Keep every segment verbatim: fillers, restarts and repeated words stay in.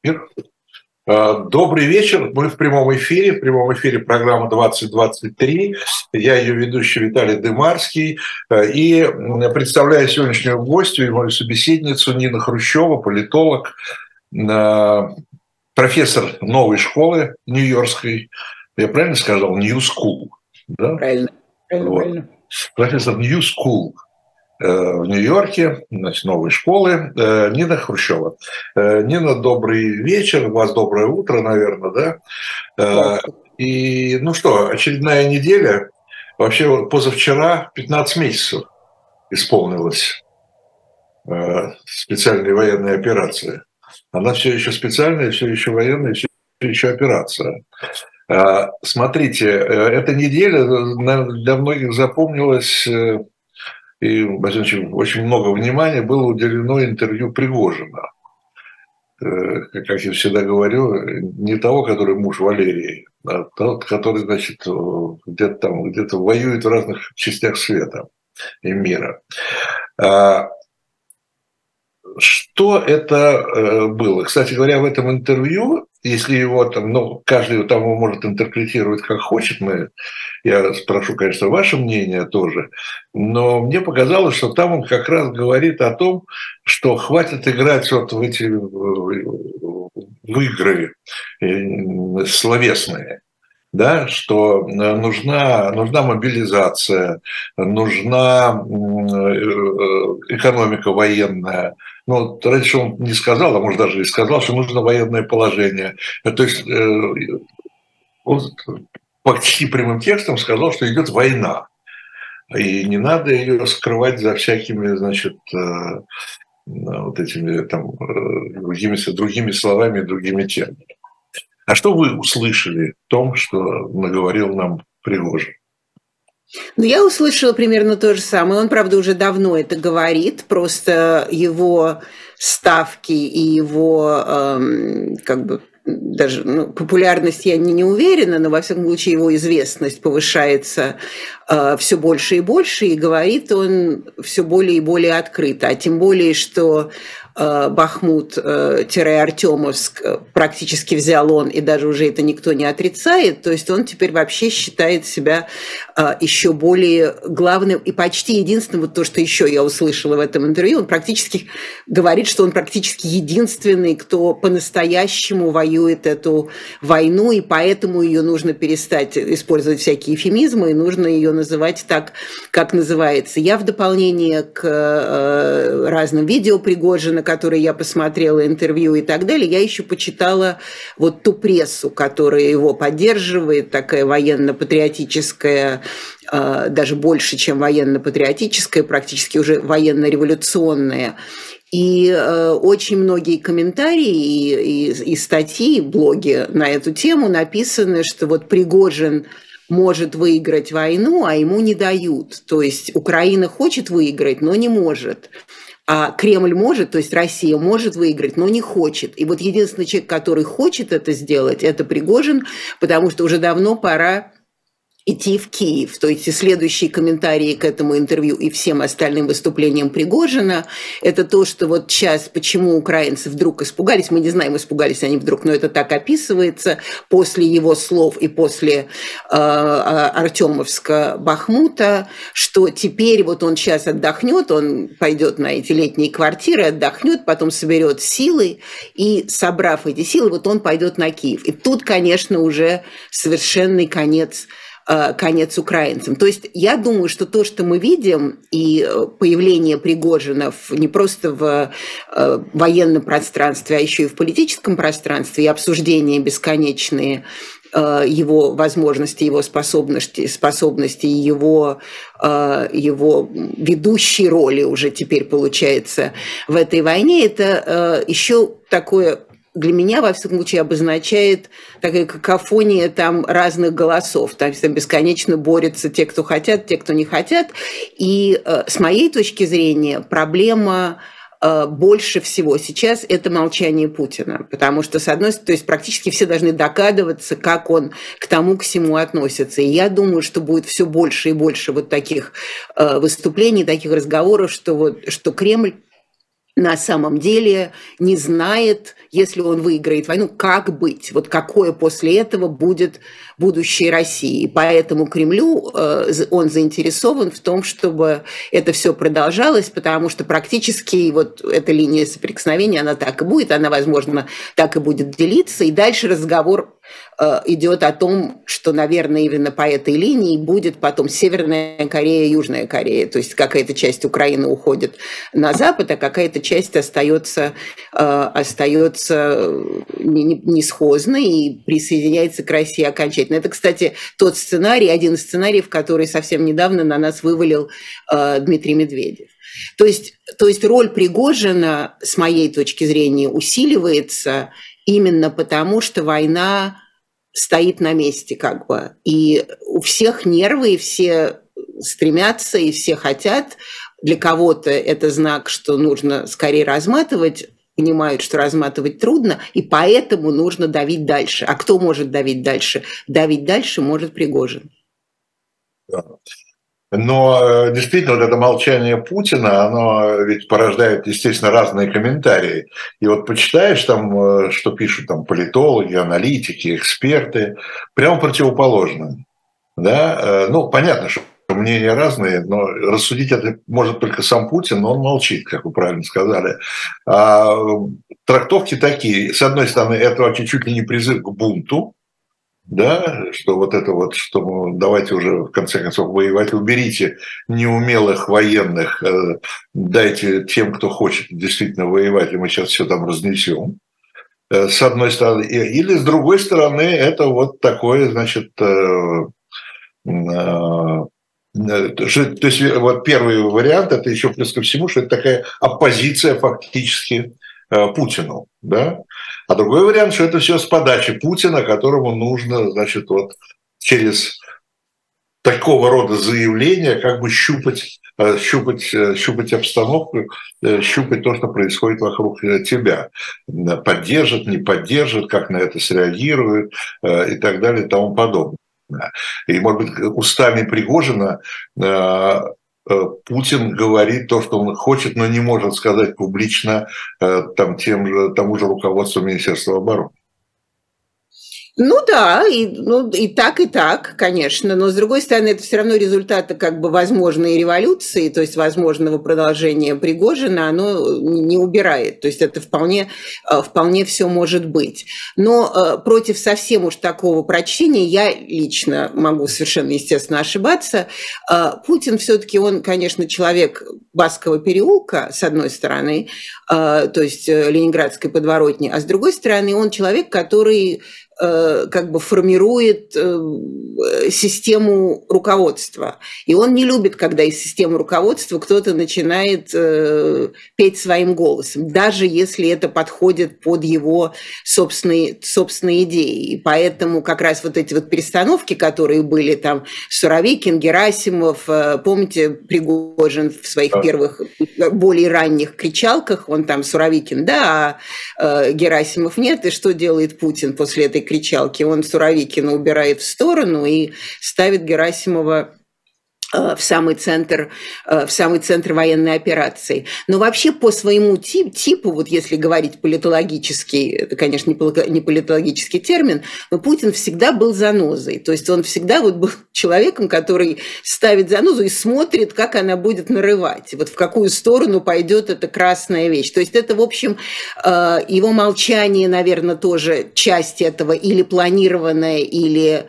Ир, э, Добрый вечер. Мы в прямом эфире. В прямом эфире программа двадцать двадцать три. Я ее ведущий Виталий Дымарский. Э, И м, представляю сегодняшнюю гостью и мою собеседницу Нина Хрущева, политолог, э, профессор новой школы нью-йоркской. Я правильно сказал? New School. Да? Правильно, правильно, Вот. правильно. Профессор New School в Нью-Йорке, значит, новой школы, Нина Хрущева. Нина, добрый вечер, у вас доброе утро, наверное, да? И, ну что, очередная неделя. Вообще, вот позавчера пятнадцать месяцев исполнилась специальной военной операции. Она все еще специальная, все еще военная, все еще операция. Смотрите, эта неделя для многих запомнилась. И очень много внимания было уделено интервью Пригожина. Как я всегда говорю, не того, который муж Валерии, а тот, который, значит, где-то там, где-то воюет в разных частях света и мира. Что это было? Кстати говоря, в этом интервью, если его там, ну, каждый там его может интерпретировать как хочет, мы, я спрошу, конечно, ваше мнение тоже, но мне показалось, что там он как раз говорит о том, что хватит играть вот в эти в игры словесные. Да, что нужна, нужна мобилизация, нужна экономика военная. Ну, раньше он не сказал, а может даже и сказал, что нужно военное положение. То есть он почти прямым текстом сказал, что идет война. И не надо ее скрывать за всякими, значит, вот этими там другими, другими словами, другими темами. А что вы услышали в том, что наговорил нам Пригожин? Ну, я услышала примерно то же самое. Он, правда, уже давно это говорит, просто его ставки и его, эм, как бы, даже ну, популярность я не, не уверена, но, во всяком случае, его известность повышается э, все больше и больше, и говорит он все более и более открыто. А тем более, что Бахмут-Артемовск практически взял он, и даже уже это никто не отрицает, то есть он теперь вообще считает себя еще более главным и почти единственным, вот то, что еще я услышала в этом интервью, он практически говорит, что он практически единственный, кто по-настоящему воюет эту войну, и поэтому ее нужно перестать использовать всякие эвфемизмы, и нужно ее называть так, как называется. Я в дополнение к разным видео Пригожина, которые я посмотрела, интервью и так далее, я еще почитала вот ту прессу, которая его поддерживает, такая военно-патриотическая, даже больше, чем военно-патриотическая, практически уже военно-революционная. И э, очень многие комментарии и, и, и статьи, и блоги на эту тему написаны, что вот Пригожин может выиграть войну, а ему не дают. То есть Украина хочет выиграть, но не может. А Кремль может, то есть Россия может выиграть, но не хочет. И вот единственный человек, который хочет это сделать, это Пригожин, потому что уже давно пора идти в Киев. То есть и следующие комментарии к этому интервью и всем остальным выступлениям Пригожина – это то, что вот сейчас, почему украинцы вдруг испугались, мы не знаем, испугались они вдруг, но это так описывается, после его слов и после э, Артемовска, Бахмута, что теперь вот он сейчас отдохнет, он пойдет на эти летние квартиры, отдохнет, потом соберет силы, и, собрав эти силы, вот он пойдет на Киев. И тут, конечно, уже совершенный конец конец украинцам. То есть я думаю, что то, что мы видим, и появление Пригожина не просто в военном пространстве, а еще и в политическом пространстве, и обсуждения бесконечные его возможности, его способности, способности его, его ведущей роли уже теперь получается в этой войне, это еще такое... Для меня, во всяком случае, обозначает такая какофония там разных голосов. Там бесконечно борются те, кто хотят, те, кто не хотят. И э, с моей точки зрения проблема э, больше всего сейчас это молчание Путина. Потому что, с одной стороны, то есть практически все должны догадываться, как он к тому, к всему относится. И я думаю, что будет все больше и больше вот таких э, выступлений, таких разговоров, что, вот, что Кремль на самом деле не знает, если он выиграет войну, как быть, вот какое после этого будет будущее России. Поэтому Кремлю он заинтересован в том, чтобы это все продолжалось, потому что практически вот эта линия соприкосновения, она так и будет, она, возможно, так и будет делиться, и дальше разговор идет о том, что, наверное, именно по этой линии будет потом Северная Корея, Южная Корея, то есть какая-то часть Украины уходит на Запад, а какая-то часть остается, остается несхозной и присоединяется к России окончательно. Это, кстати, тот сценарий, один из сценариев, который совсем недавно на нас вывалил Дмитрий Медведев. То есть, то есть роль Пригожина, с моей точки зрения, усиливается именно потому, что война стоит на месте как бы. И у всех нервы, и все стремятся, и все хотят. Для кого-то это знак, что нужно скорее разматывать, понимают, что разматывать трудно, и поэтому нужно давить дальше. А кто может давить дальше? Давить дальше может Пригожин. Да. Но действительно, вот это молчание Путина, оно ведь порождает, естественно, разные комментарии. И вот почитаешь там, что пишут там политологи, аналитики, эксперты, прямо противоположно. Да? Ну, понятно, что мнения разные, но рассудить это может только сам Путин, но он молчит, как вы правильно сказали. А трактовки такие. С одной стороны, это чуть ли не призыв к бунту, да, что вот это вот, что давайте уже в конце концов воевать, уберите неумелых военных, дайте тем, кто хочет действительно воевать, и мы сейчас все там разнесем. С одной стороны. Или с другой стороны, это вот такое, значит, то есть вот первый вариант, это еще плюс ко всему, что это такая оппозиция фактически Путину, да? А другой вариант, что это все с подачи Путина, которому нужно, значит, вот через такого рода заявления как бы щупать, щупать, щупать обстановку, щупать то, что происходит вокруг тебя. Поддержит, не поддержит, как на это среагирует и так далее и тому подобное. И, может быть, устами Пригожина Путин говорит то, что он хочет, но не может сказать публично там, тем же, тому же руководству Министерства обороны. Ну да, и, ну, и так, и так, конечно, но с другой стороны, это все равно результаты как бы возможной революции, то есть возможного продолжения Пригожина, оно не убирает, то есть это вполне, вполне все может быть. Но против совсем уж такого прочтения я лично могу совершенно естественно ошибаться. Путин все-таки, он, конечно, человек Баскова переулка, с одной стороны, то есть Ленинградской подворотни, а с другой стороны, он человек, который как бы формирует систему руководства. И он не любит, когда из системы руководства кто-то начинает петь своим голосом, даже если это подходит под его собственные, собственные идеи. И поэтому как раз вот эти вот перестановки, которые были там, Суровикин, Герасимов, помните, Пригожин в своих первых, более ранних кричалках, он там Суровикин, да, а Герасимов нет, и что делает Путин после этой кричалки? Он Суровикина убирает в сторону и ставит Герасимова в самый центр, в самый центр военной операции. Но вообще по своему типу, вот если говорить политологически, это, конечно, не политологический термин, но Путин всегда был занозой. То есть он всегда вот был человеком, который ставит занозу и смотрит, как она будет нарывать, вот в какую сторону пойдет эта красная вещь. То есть это, в общем, его молчание, наверное, тоже часть этого или планированное, или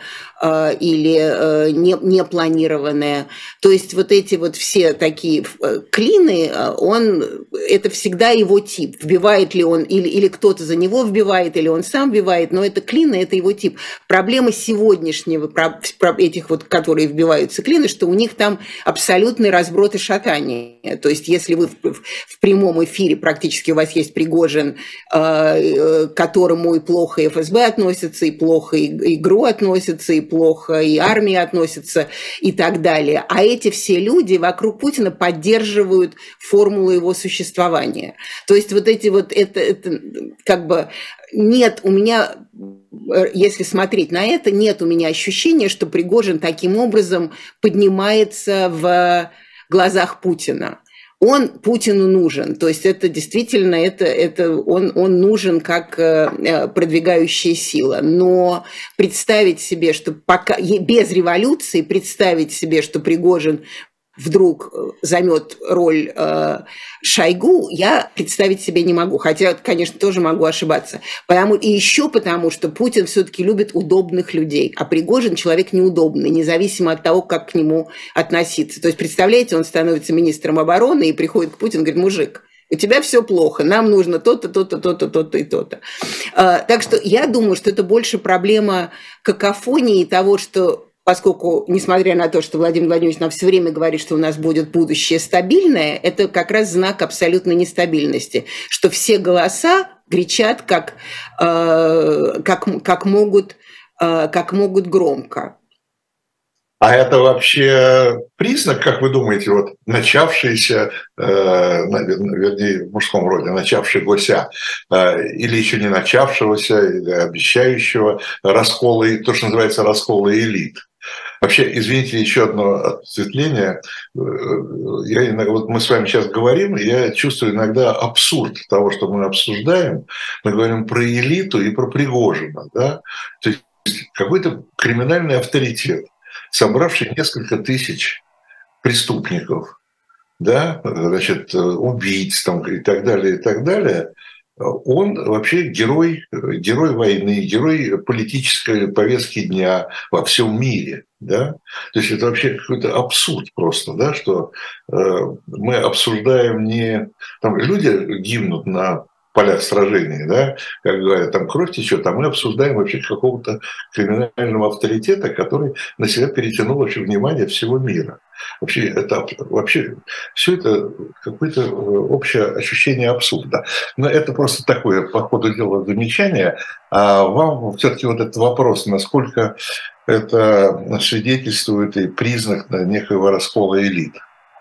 или не, не планированное. То есть вот эти вот все такие клины, он, это всегда его тип. Вбивает ли он, или, или кто-то за него вбивает, или он сам вбивает, но это клины, это его тип. Проблема сегодняшнего, этих вот, которые вбиваются клины, что у них там абсолютный разброд и шатание. То есть если вы в, в прямом эфире, практически у вас есть Пригожин, к которому и плохо эф эс бэ относится, и плохо и ГРУ относится, и плохо и армия относится, и так далее. А эти все люди вокруг Путина поддерживают формулу его существования. То есть вот эти вот, это, это как бы нет у меня, если смотреть на это, нет у меня ощущения, что Пригожин таким образом поднимается в глазах Путина. Он Путину нужен, то есть это действительно это, это он, он нужен как продвигающая сила. Но представить себе, что пока без революции, представить себе, что Пригожин вдруг займет роль э, Шойгу, я представить себе не могу. Хотя, конечно, тоже могу ошибаться. Потому, и еще потому, что Путин все-таки любит удобных людей, а Пригожин человек неудобный, независимо от того, как к нему относиться. То есть, представляете, он становится министром обороны и приходит к Путину и говорит: мужик, у тебя все плохо, нам нужно то-то, то-то, то-то, то-то и то-то. А, так что я думаю, что это больше проблема какофонии того, что поскольку, несмотря на то, что Владимир Владимирович нам все время говорит, что у нас будет будущее стабильное, это как раз знак абсолютной нестабильности, что все голоса кричат как, э, как, как, могут, э, как могут громко. А это вообще признак, как вы думаете, вот начавшийся, э, вернее, в мужском роде, начавшегося, э, или еще не начавшегося, или обещающего раскола, то, что называется раскола элит? Вообще, извините, еще одно ответвление. Я иногда, вот мы с вами сейчас говорим, и я чувствую иногда абсурд того, что мы обсуждаем. Мы говорим про элиту и про Пригожина. Да? То есть какой-то криминальный авторитет, собравший несколько тысяч преступников, да, значит, убийц там, и так далее, и так далее, он вообще герой, герой войны, герой политической повестки дня во всем мире. Да? То есть это вообще какой-то абсурд просто, да, что э, мы обсуждаем не... Там люди гибнут на полях сражений, да, как говорят, там кровь течет, а мы обсуждаем вообще какого-то криминального авторитета, который на себя перетянул вообще внимание всего мира. Вообще, это, вообще все это какое-то общее ощущение абсурда. Но это просто такое, по ходу дела, замечание. А вам все-таки вот этот вопрос, насколько это свидетельствует и признак некоего раскола элит?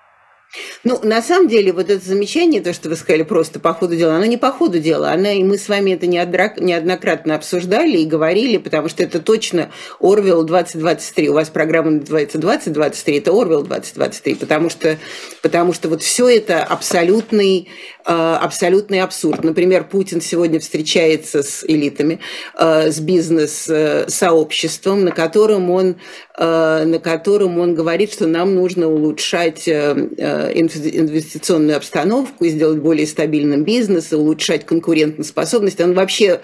Ну, на самом деле, вот это замечание, то, что вы сказали просто по ходу дела, оно не по ходу дела, оно, и мы с вами это неоднократно обсуждали и говорили, потому что это точно Орвелл двадцать двадцать три. У вас программа называется двадцать двадцать три, это Орвелл двадцать двадцать три, потому что, потому что вот все это абсолютный, абсолютный абсурд. Например, Путин сегодня встречается с элитами, с бизнес-сообществом, на котором он, на котором он говорит, что нам нужно улучшать инвестиционную обстановку и сделать более стабильным бизнес, и улучшать конкурентоспособность. Он вообще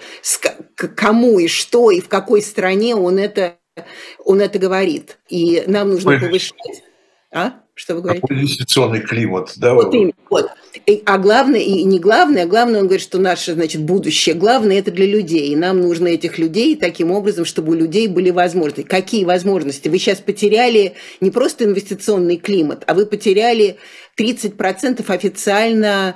кому и что и в какой стране он это, он это говорит. И нам нужно повышать... А? Что вы говорите? Инвестиционный климат. Да, вот именно. Вот. И, а главное, и не главное, а главное, он говорит, что наше, значит, будущее, главное это для людей. И нам нужно этих людей таким образом, чтобы у людей были возможности. Какие возможности? Вы сейчас потеряли не просто инвестиционный климат, а вы потеряли тридцать процентов официально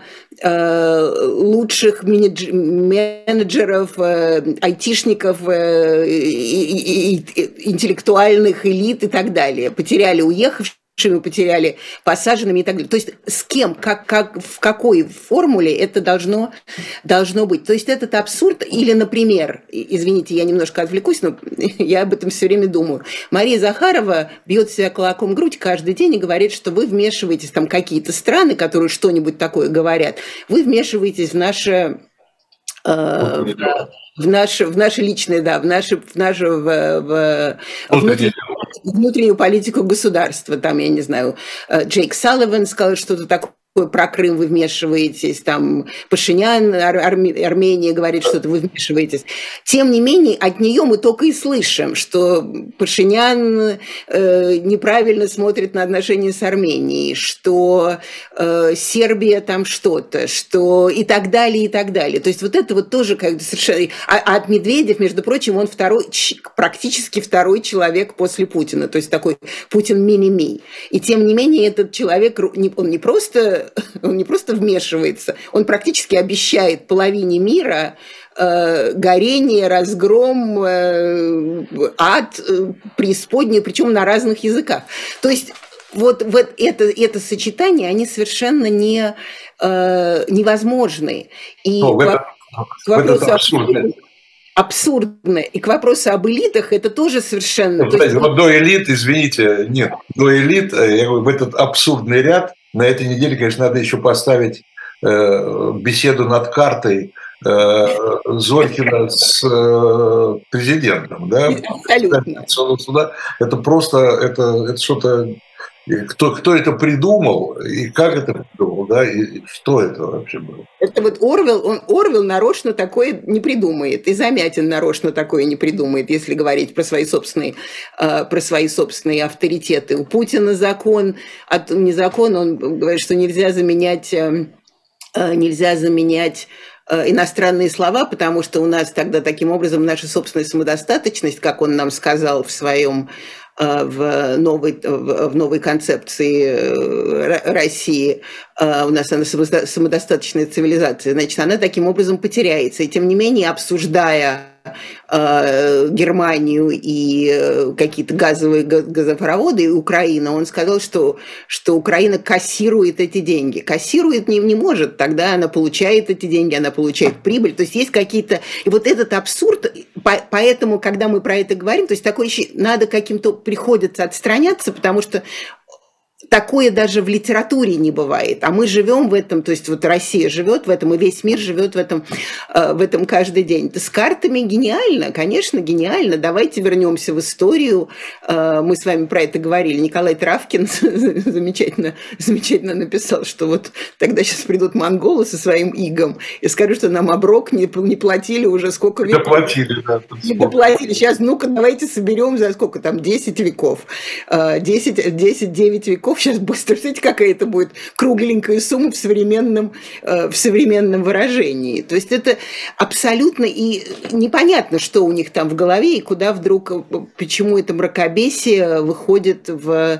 э, лучших менедж, менеджеров, э, айтишников, э, и, и, и, интеллектуальных элит и так далее. Потеряли уехавших, мы потеряли посаженными и так далее. То есть с кем, как, как, в какой формуле это должно, должно быть. То есть этот абсурд, или, например, извините, я немножко отвлекусь, но я об этом все время думаю. Мария Захарова бьет себя кулаком в грудь каждый день и говорит, что вы вмешиваетесь, там какие-то страны, которые что-нибудь такое говорят, вы вмешиваетесь в наше... Э, в, в наше, в наше личное, да, в наше, в наше в, в, внутреннюю, внутреннюю политику государства. Там, я не знаю, Джейк Салливан сказал что-то такое про Крым, вы вмешиваетесь, там Пашинян, Ар- Ар- Армения говорит что-то, вы вмешиваетесь. Тем не менее, от нее мы только и слышим, что Пашинян э, неправильно смотрит на отношения с Арменией, что э, Сербия там что-то, что и так далее, и так далее. То есть вот это вот тоже как-то совершенно... А, а от Медведев, между прочим, он второй, практически второй человек после Путина, то есть такой Путин мини-ми. И тем не менее этот человек, он не просто... Он не просто вмешивается, он практически обещает половине мира э, горение, разгром, э, ад, э, преисподнюю, причем на разных языках. То есть вот, вот это, это сочетание, они совершенно не, э, невозможны. И ну, к, это, к вопросу абсурдно. абсурдно. И к вопросу об элитах это тоже совершенно... Ну, то есть, вот до элит, извините, нет, до элит, я говорю, в этот абсурдный ряд на этой неделе, конечно, надо еще поставить э, беседу над картой э, Зорькина с э, президентом, да, Абсолютно. суда. Это просто, это, это что-то, кто, кто это придумал, и как это придумал, да, и что это вообще было. Это вот Орвелл, он, Орвелл нарочно такое не придумает, и Замятин нарочно такое не придумает, если говорить про свои собственные, э, про свои собственные авторитеты. У Путина закон, от, не закон, он говорит, что нельзя заменять, э, нельзя заменять иностранные слова, потому что у нас тогда таким образом наша собственная самодостаточность, как он нам сказал в своем в новой, в новой концепции России, у нас она самодостаточная цивилизация, значит, она таким образом потеряется. И тем не менее, обсуждая Германию и какие-то газовые газопроводы и Украину, он сказал, что, что Украина кассирует эти деньги. Кассирует не, не может, тогда она получает эти деньги, она получает прибыль. То есть есть какие-то... И вот этот абсурд, поэтому, когда мы про это говорим, то есть такое еще надо каким-то... Приходится отстраняться, потому что такое даже в литературе не бывает. А мы живем в этом, то есть вот Россия живет в этом, и весь мир живет в этом, в этом каждый день. С картами гениально, конечно, гениально. Давайте вернемся в историю. Мы с вами про это говорили. Николай Травкин замечательно, замечательно написал, что вот тогда сейчас придут монголы со своим игом и скажут, что нам оброк не, не платили уже сколько веков. Доплатили, да. Не доплатили. Сейчас, ну-ка, давайте соберем за сколько там, десять веков. десять-девять веков. Сейчас быстро, представляете, какая это будет кругленькая сумма в современном, в современном выражении. То есть это абсолютно и непонятно, что у них там в голове и куда вдруг, почему это мракобесие выходит в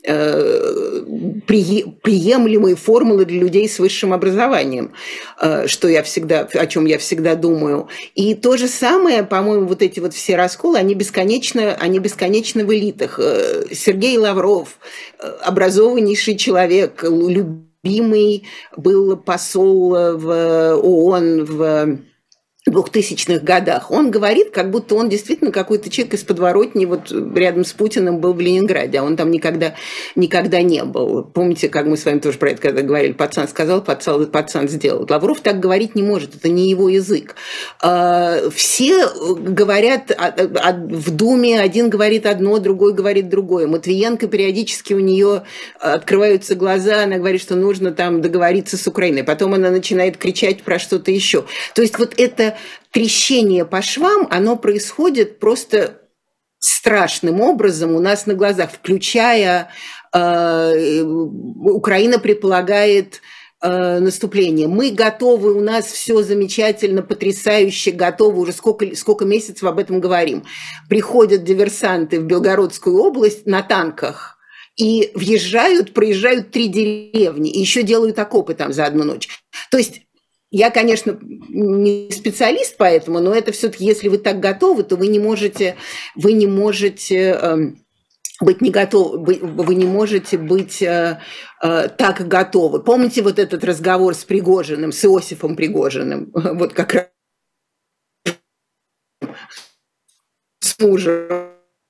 приемлемые формулы для людей с высшим образованием, что я всегда, о чем я всегда думаю. И то же самое, по-моему, вот эти вот все расколы, они бесконечно, они бесконечно в элитах. Сергей Лавров, образованнейший человек, любимый был посол в ООН в двухтысячных годах, он говорит, как будто он действительно какой-то человек из подворотни, вот рядом с Путиным был в Ленинграде, а он там никогда, никогда не был. Помните, как мы с вами тоже про это когда говорили, пацан сказал, пацан, пацан сделал. Лавров так говорить не может, это не его язык. Все говорят в Думе, один говорит одно, другой говорит другое. Матвиенко периодически у нее открываются глаза, она говорит, что нужно там договориться с Украиной, потом она начинает кричать про что-то еще. То есть вот это трещение по швам, оно происходит просто страшным образом у нас на глазах, включая э, Украина предполагает э, наступление. Мы готовы, у нас все замечательно, потрясающе, готовы, уже сколько, сколько месяцев об этом говорим. Приходят диверсанты в Белгородскую область на танках и въезжают, проезжают три деревни, и еще делают окопы там за одну ночь. То есть я, конечно, не специалист по этому, но это все-таки, если вы так готовы, то вы не можете, вы не можете э, быть не готовы, вы не можете быть э, э, так готовы. Помните вот этот разговор с Пригожиным, с Иосифом Пригожиным, вот как раз с мужем,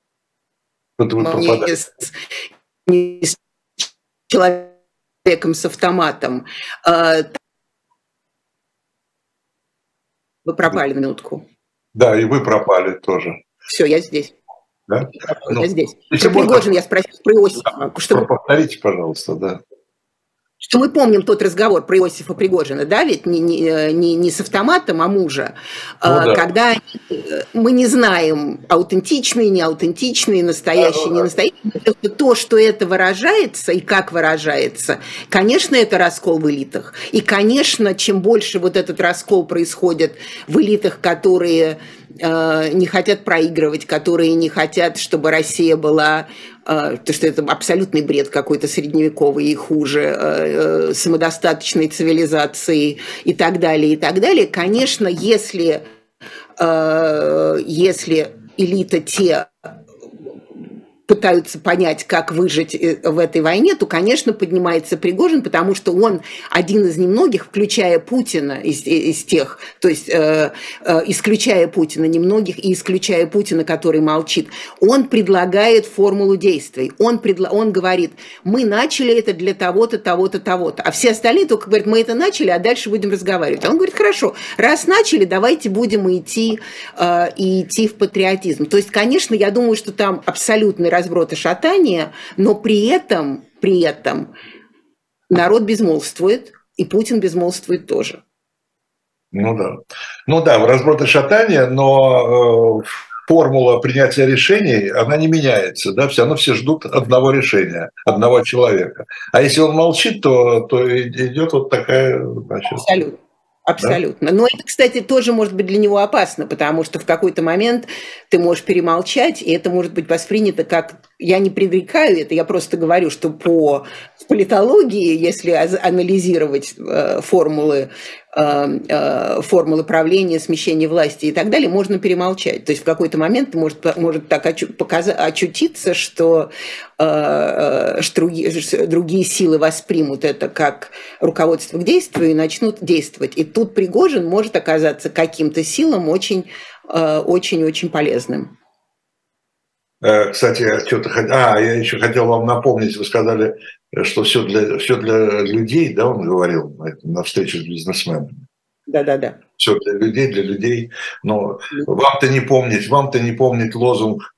не с, не с человеком с автоматом. Вы пропали на минутку. Да, и вы пропали тоже. Все, я здесь. Да? Я, ну, я здесь. Про Пригожин я спросила, про Иосифа. Да, чтобы... Повторите, пожалуйста, да. Что мы помним тот разговор про Иосифа Пригожина, да, ведь не, не, не, не с автоматом, а мужа, ну, да. Когда мы не знаем, аутентичные, не аутентичные, настоящие, да, ну, не настоящие. Да. То, что это выражается и как выражается, конечно, это раскол в элитах. И, конечно, чем больше вот этот раскол происходит в элитах, которые э, не хотят проигрывать, которые не хотят, чтобы Россия была... То, что это абсолютный бред какой-то средневековый и хуже, самодостаточной цивилизации и так далее, и так далее. Конечно, если, если элита те пытаются понять, как выжить в этой войне, то, конечно, поднимается Пригожин, потому что он один из немногих, включая Путина из, из тех, то есть э, э, исключая Путина, немногих и исключая Путина, который молчит, он предлагает формулу действий. Он, предла- он говорит, мы начали это для того-то, того-то, того-то. А все остальные только говорят, мы это начали, а дальше будем разговаривать. А он говорит, хорошо, раз начали, давайте будем идти, э, и идти в патриотизм. То есть, конечно, я думаю, что там абсолютный разброд и шатание, но при этом, при этом народ безмолвствует, и Путин безмолвствует тоже. Ну да. Ну да, в разброд и шатание, но э, формула принятия решений, она не меняется. Да? Все равно все ждут одного решения, одного человека. А если он молчит, то, то идет вот такая... Значит, абсолютно. Абсолютно. Да? Но это, кстати, тоже может быть для него опасно, потому что в какой-то момент ты можешь перемолчать, и это может быть воспринято как... Я не предрекаю это, я просто говорю, что по политологии, если анализировать э, формулы, э, э, формулы правления, смещения власти и так далее, можно перемолчать. То есть в какой-то момент может, может так очу, показ, очутиться, что, э, что другие, другие силы воспримут это как руководство к действию и начнут действовать. И тут Пригожин может оказаться каким-то силам очень, очень-очень полезным. Кстати, что-то... А, я еще хотел вам напомнить, вы сказали, что все для, все для людей, да, он говорил на встрече с бизнесменами. Да-да-да. Все для людей, для людей. Но вам-то не помнить, вам-то не помнить лозунг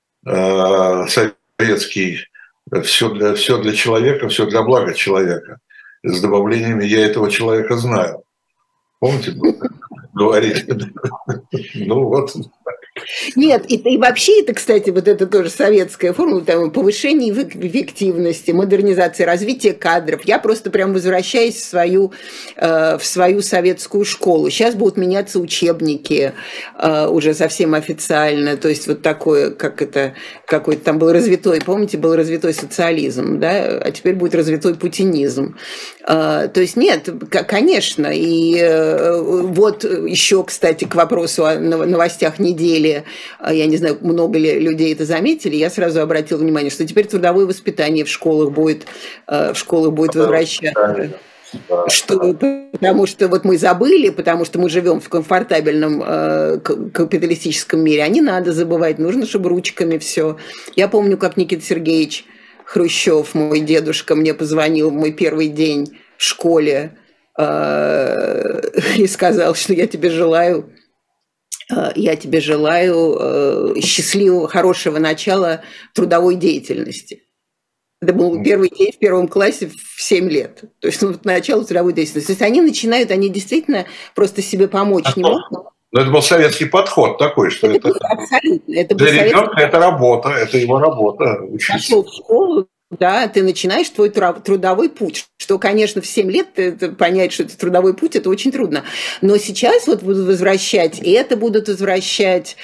э, советский «все для, все для человека, все для блага человека». С добавлениями «я этого человека знаю». Помните, говорили? Ну вот. Нет, и, и вообще это, кстати, вот это тоже советская формула, там, повышение эффективности, модернизация, развитие кадров. Я просто прям возвращаюсь в свою, э, в свою советскую школу. Сейчас будут меняться учебники э, уже совсем официально, то есть вот такое, как это, какой-то там был развитой, помните, был развитой социализм, да, а теперь будет развитой путинизм. Э, то есть нет, конечно, и э, вот еще, кстати, к вопросу о новостях недели. Я не знаю, много ли людей это заметили, я сразу обратила внимание, что теперь трудовое воспитание в школах будет, в школах будет возвращаться. Что, потому что вот мы забыли, потому что мы живем в комфортабельном э, капиталистическом мире, а не надо забывать, нужно, чтобы ручками все. Я помню, как Никита Сергеевич Хрущев, мой дедушка, мне позвонил в мой первый день в школе э, и сказал, что я тебе желаю... Я тебе желаю э, счастливого, хорошего начала трудовой деятельности. Это был первый день в первом классе в семь лет. То есть ну, начало трудовой деятельности. То есть они начинают, они действительно просто себе помочь а не могут. Но это был советский подход такой, что это... это абсолютно. Это для ребенка это работа, это его работа. Учиться. Пошел в школу, да, ты начинаешь твой трудовой путь, что, конечно, в семь лет понять, что это трудовой путь, это очень трудно. Но сейчас вот будут возвращать, и это будут возвращать,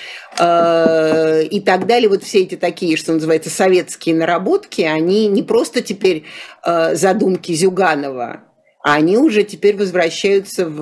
э, и так далее. Вот все эти такие, что называется, советские наработки, они не просто теперь э, задумки Зюганова, они уже теперь возвращаются в,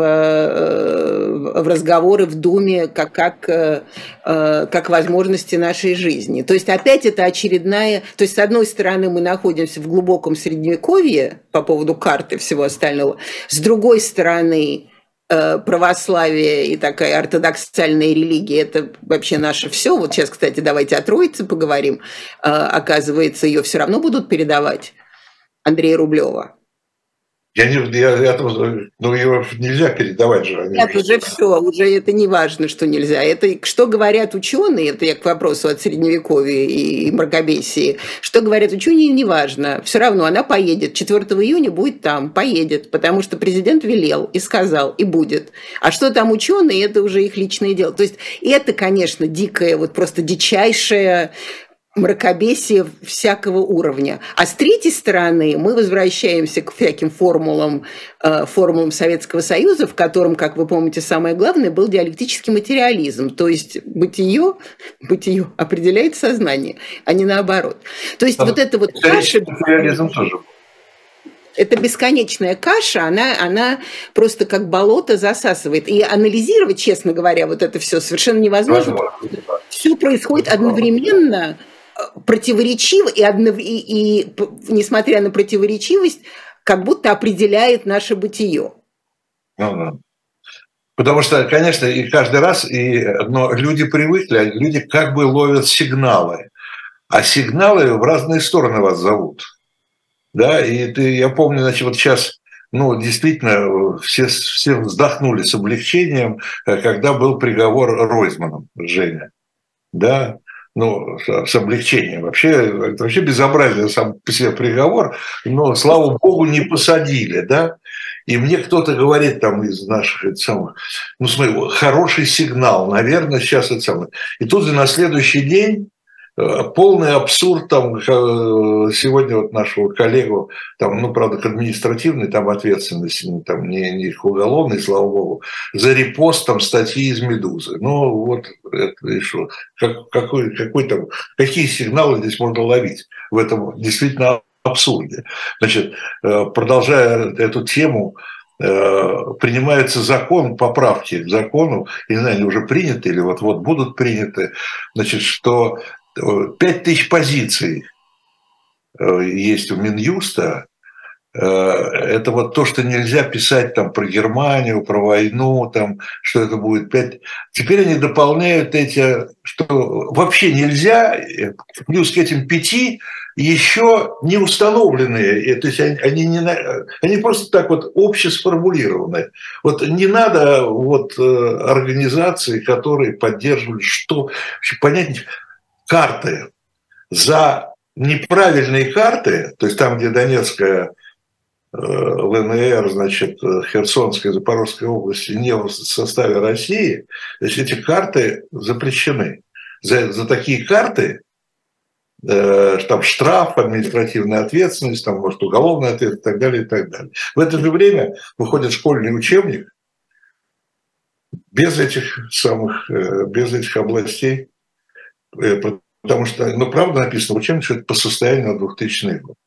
в разговоры в Думе как, как, как возможности нашей жизни. То есть опять это очередная... То есть с одной стороны мы находимся в глубоком средневековье по поводу карты и всего остального, с другой стороны православие и такая ортодоксальная религия – это вообще наше все. Вот сейчас, кстати, давайте о Троице поговорим. Оказывается, ее все равно будут передавать Андрея Рублева. Я не, я, я, ну, его нельзя передавать же. Нет, уже все, уже это не важно, что нельзя. Это что говорят ученые, это я к вопросу от средневековья и мракобесии, что говорят ученые, не важно. Все равно она поедет. четвёртого июня будет там, поедет, потому что президент велел и сказал, и будет. А что там ученые, это уже их личное дело. То есть это, конечно, дикое, вот просто дичайшее мракобесие всякого уровня. А с третьей стороны мы возвращаемся к всяким формулам, э, формулам Советского Союза, в котором, как вы помните, самое главное был диалектический материализм. То есть бытие, бытие определяет сознание, а не наоборот. То есть а вот это вот каша... Материализм тоже. Эта бесконечная каша, она, она просто как болото засасывает. И анализировать, честно говоря, вот это все совершенно невозможно. Возможно. Все происходит одновременно... противоречиво, и, однов... и, и несмотря на противоречивость, как будто определяет наше бытие. Ну, потому что, конечно, и каждый раз, и, но люди привыкли, люди как бы ловят сигналы, а сигналы в разные стороны вас зовут. Да, и ты, я помню, значит, вот сейчас, ну, действительно, все, все вздохнули с облегчением, когда был приговор Ройзманом, Женя. Да, ну, с облегчением. Вообще, это вообще безобразие сам по себе приговор, но, слава богу, не посадили, да. И мне кто-то говорит там из наших, это самых, ну, смотри, хороший сигнал, наверное, сейчас это самое. И тут же на следующий день полный абсурд, там, сегодня вот нашего коллегу, там, ну, правда, к административной там ответственности, там, не, не к уголовной, слава богу, за репост там статьи из «Медузы». Ну, вот, это и что, как, какой, какой там, какие сигналы здесь можно ловить в этом действительно абсурде. Значит, продолжая эту тему, принимается закон, поправки к закону, не знаю, они уже приняты или вот-вот будут приняты, значит, что пять тысяч позиций есть у Минюста. Это вот то, что нельзя писать там про Германию, про войну, там, что это будет пять. Теперь они дополняют эти, что вообще нельзя, плюс к этим пяти еще не установленные, то есть они, они, не, они просто так вот обще сформулированы. Вот не надо вот организации, которые поддерживают, что понять, карты за неправильные карты, то есть там, где Донецкая, ЛНР, значит, Херсонская, Запорожская области не в составе России, значит, эти карты запрещены. За, за такие карты э, там штраф, административная ответственность, там, может, уголовная ответственность и так далее, и так далее. В это же время выходит школьный учебник без этих самых, э, без этих областей, э, потому что, ну, правда написано в учебнике, что это по состоянию на двухтысячный год.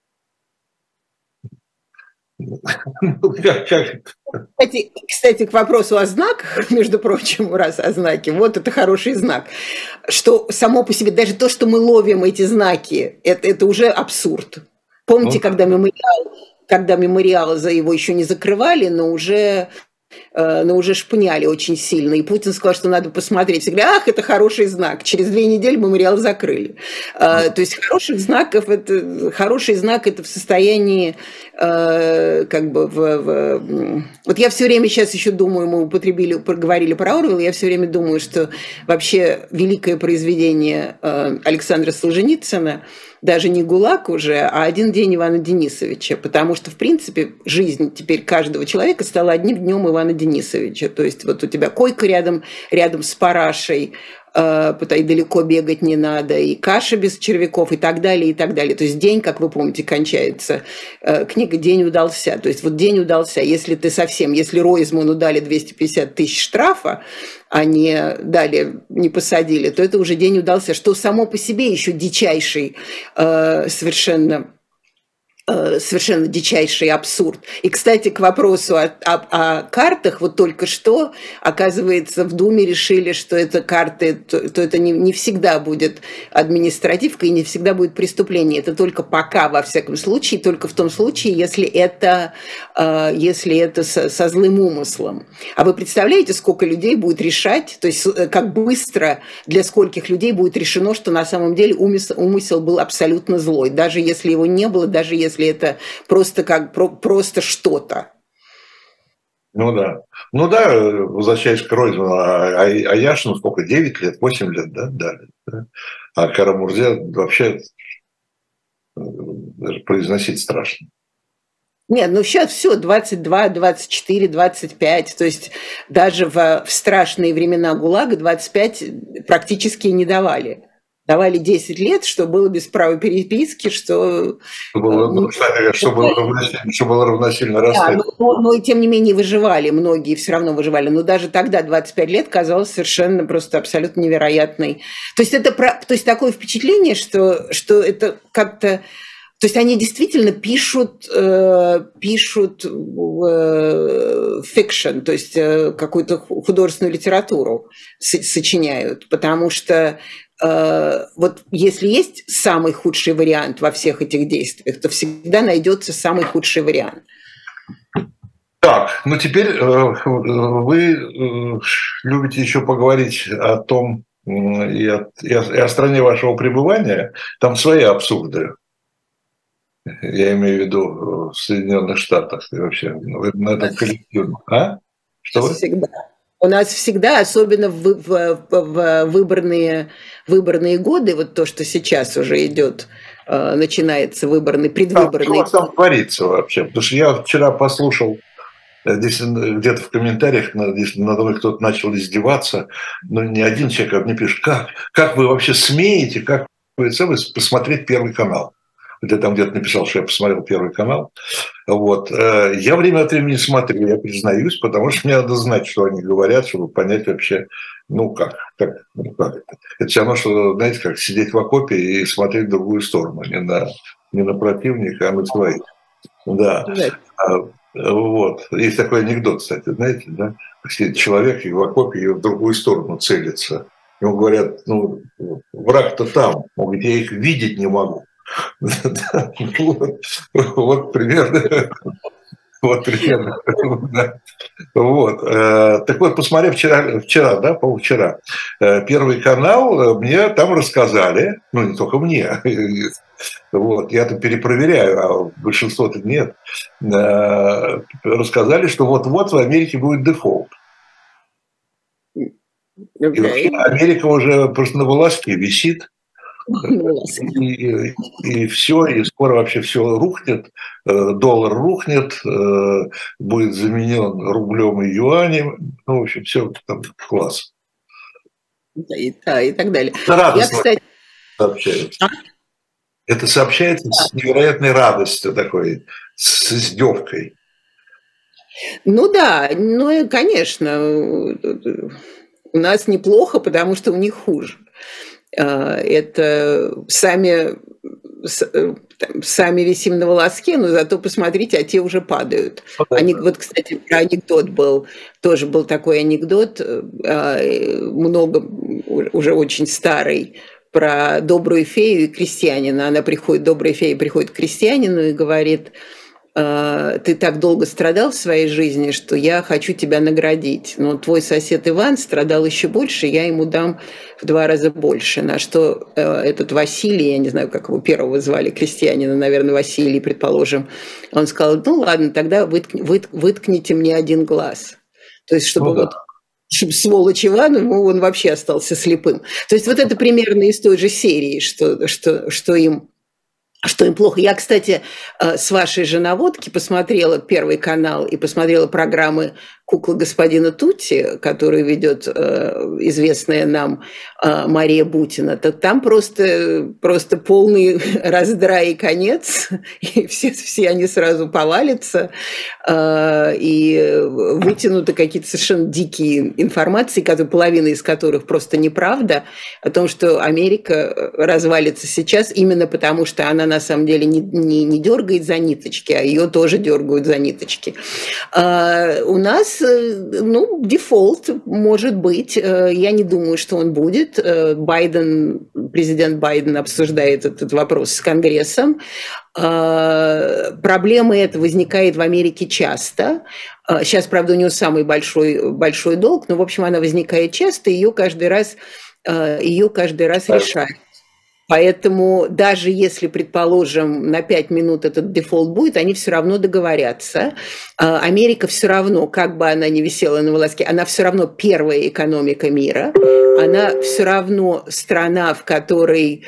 Кстати, кстати, к вопросу о знаках, между прочим, раз о знаке, вот это хороший знак, что само по себе, даже то, что мы ловим эти знаки, это, это уже абсурд. Помните, ну, когда мемориал, когда мемориал за его еще не закрывали, но уже... но уже шпыняли очень сильно. И Путин сказал, что надо посмотреть. Все говорят, ах, это хороший знак. Через две недели мемориал закрыли. То есть хороших знаков, это, хороший знак это в состоянии, как бы, в, в... вот я все время сейчас еще думаю, мы употребили, проговорили про Орвелла, я все время думаю, что вообще великое произведение Александра Солженицына даже не ГУЛАГ уже, а «Один день Ивана Денисовича», потому что, в принципе, жизнь теперь каждого человека стала одним днем Ивана Денисовича. То есть вот у тебя койка рядом, рядом с парашей, э, и далеко бегать не надо, и каша без червяков, и так далее, и так далее. То есть день, как вы помните, кончается. Э, книга «День удался». То есть вот день удался. Если ты совсем, если Ройзману дали двести пятьдесят тысяч штрафа, а не дали, не посадили, то это уже день удался, что само по себе еще дичайший, э, совершенно, э, совершенно дичайший абсурд. И, кстати, к вопросу о, о, о картах, вот только что, оказывается, в Думе решили, что это карты, то, то это не, не всегда будет административка и не всегда будет преступление. Это только пока, во всяком случае, только в том случае, если это, э, если это со, со злым умыслом. А вы представляете, сколько людей будет решать, то есть как быстро для скольких людей будет решено, что на самом деле умысел, умысел был абсолютно злой, даже если его не было, даже если это просто как просто что-то. Ну да. Ну да, возвращаясь к Ройзману, а, а Яшину сколько, девять лет, восемь лет, да, дали. Да? А Карамурзе вообще даже произносить страшно. Нет, ну сейчас все, двадцать два, двадцать четыре, двадцать пять, то есть даже в, в страшные времена ГУЛАГа двадцать пять практически не давали. Давали десять лет, что было без права переписки, что... Что было, ну, что было равносильно, что было равносильно расстрелу. Да, но, но и тем не менее выживали, многие все равно выживали. Но даже тогда двадцать пять лет казалось совершенно просто абсолютно невероятной. То есть это то есть такое впечатление, что, что это как-то... То есть они действительно пишут, э, пишут фикшн, э, то есть э, какую-то художественную литературу сочиняют, потому что вот если есть самый худший вариант во всех этих действиях, то всегда найдется самый худший вариант. Так, ну теперь вы любите еще поговорить о том, и о, и о, и о стране вашего пребывания. Там свои абсурды. Я имею в виду в Соединенных Штатах и вообще на этом коллективе. А? Что вы? Всегда. У нас всегда, особенно в, в, в выборные, выборные годы, вот то, что сейчас уже идет, начинается выборный, предвыборный. А, что там творится вообще? Потому что я вчера послушал, здесь где-то в комментариях надо мной кто-то начал издеваться, но не один человек мне пишет, как, как вы вообще смеете, как вы посмотреть Первый канал? Я там где-то написал, что я посмотрел Первый канал. Вот. Я время от времени смотрю, я признаюсь, потому что мне надо знать, что они говорят, чтобы понять вообще, ну как, как, ну, как это. Это все равно, что, знаете, как сидеть в окопе и смотреть в другую сторону, не на, не на противника, а на своих. Да. Вот. Есть такой анекдот, кстати, знаете, да? Сидит человек и в окопе и в другую сторону целится. Ему говорят, ну, враг-то там. Он говорит, я их видеть не могу. Вот примерно. Вот примерно. Вот. Так вот, посмотрев вчера, вчера, да, по-моему, вчера, Первый канал, мне там рассказали, ну, не только мне, вот, я-то перепроверяю, а большинство-то нет, рассказали, что вот-вот в Америке будет дефолт. Okay. И вообще Америка уже просто на волоске висит. И, и все, и скоро вообще все рухнет, доллар рухнет, будет заменен рублем и юанем, ну, в общем, все там класс. Да, и, да, и так далее. Это радостно. Я, кстати... сообщается. А? Это сообщается да. С невероятной радостью такой, с издевкой. Ну да, ну конечно, у нас неплохо, потому что у них хуже. Это сами, сами висим на волоске, но зато посмотрите, а те уже падают. Они, вот, кстати, про анекдот был, тоже был такой анекдот, много, уже очень старый, про добрую фею и крестьянина. Она приходит, добрая фея приходит к крестьянину и говорит: ты так долго страдал в своей жизни, что я хочу тебя наградить. Но твой сосед Иван страдал еще больше, я ему дам в два раза больше. На что этот Василий, я не знаю, как его первого звали, крестьянина, наверное, Василий, предположим, он сказал: ну ладно, тогда выткни, вытк, выткните мне один глаз. То есть, чтобы ну, вот... чтобы сволочь Иван, он вообще остался слепым. То есть вот это примерно из той же серии, что, что, что им... Что им плохо. Я, кстати, с вашей же наводки посмотрела Первый канал и посмотрела программы «Кукла господина Тутти», которую ведет известная нам Мария Бутина. Так там просто, просто полный раздрай и конец, и все, все они сразу повалятся, и вытянуты какие-то совершенно дикие информации, половина из которых просто неправда, о том, что Америка развалится сейчас именно потому, что она на самом деле не, не, не дергает за ниточки, а ее тоже дергают за ниточки. А у нас, ну, дефолт может быть. Я не думаю, что он будет. Байден, президент Байден обсуждает этот вопрос с Конгрессом. Проблема эта возникает в Америке часто. Сейчас, правда, у нее самый большой, большой долг, но, в общем, она возникает часто, и ее каждый раз, ее каждый раз решают. Поэтому даже если, предположим, на пять минут этот дефолт будет, они все равно договорятся. Америка все равно, как бы она ни висела на волоске, она все равно первая экономика мира. Она все равно страна, в которой...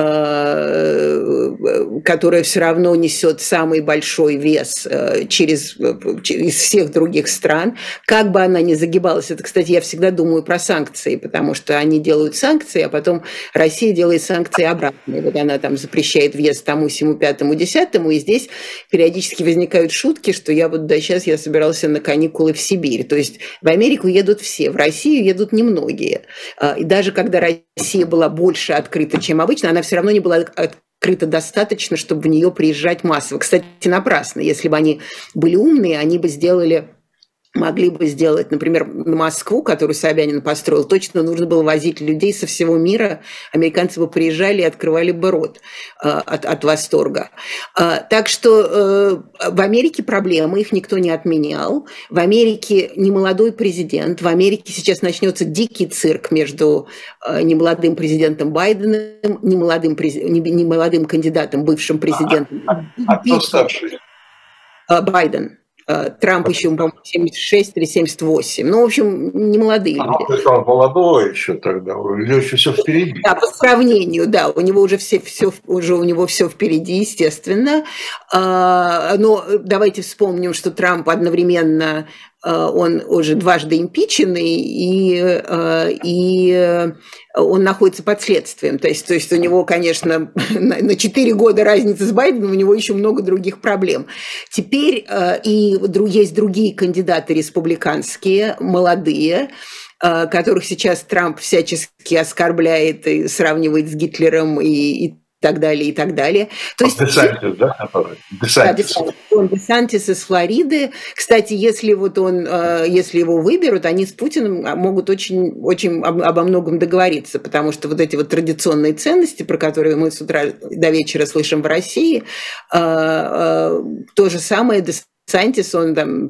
которая все равно несет самый большой вес через, из всех других стран. Как бы она ни загибалась, это, кстати, я всегда думаю про санкции, потому что они делают санкции, а потом Россия делает санкции обратно. Вот она там запрещает въезд тому, сему, пятому, десятому, и здесь периодически возникают шутки, что я вот да, сейчас я собирался на каникулы в Сибирь. То есть в Америку едут все, в Россию едут немногие. И даже когда Россия была больше открыта, чем обычно, она все равно не была открыта достаточно, чтобы в нее приезжать массово. Кстати, напрасно. Если бы они были умные, они бы сделали могли бы сделать, например, Москву, которую Собянин построил, точно нужно было возить людей со всего мира. Американцы бы приезжали и открывали бы рот э, от, от восторга. Э, так что э, в Америке проблемы, их никто не отменял. В Америке немолодой президент. В Америке сейчас начнется дикий цирк между э, немолодым президентом Байденом, немолодым, немолодым кандидатом, бывшим президентом. А, а, а кто старший? Байден. Трамп еще, по-моему, семьдесят шесть или семьдесят восемь. Ну, в общем, не молодые а, люди. То есть он молодой еще тогда, у него еще все впереди. Да, по сравнению, да, у него уже все, все, уже у него все впереди, естественно. Но давайте вспомним, что Трамп одновременно, он уже дважды импиченный, и, и он находится под следствием. То есть, то есть у него, конечно, на четыре года разница с Байденом, у него еще много других проблем. Теперь и есть другие кандидаты республиканские, молодые, которых сейчас Трамп всячески оскорбляет и сравнивает с Гитлером и, и так далее, и так далее. То есть, Десантис, да, который? Десантис. Да, он Десантис из Флориды. Кстати, если вот он, если его выберут, они с Путиным могут очень, очень обо многом договориться, потому что вот эти вот традиционные ценности, про которые мы с утра до вечера слышим в России, то же самое Десантис, он там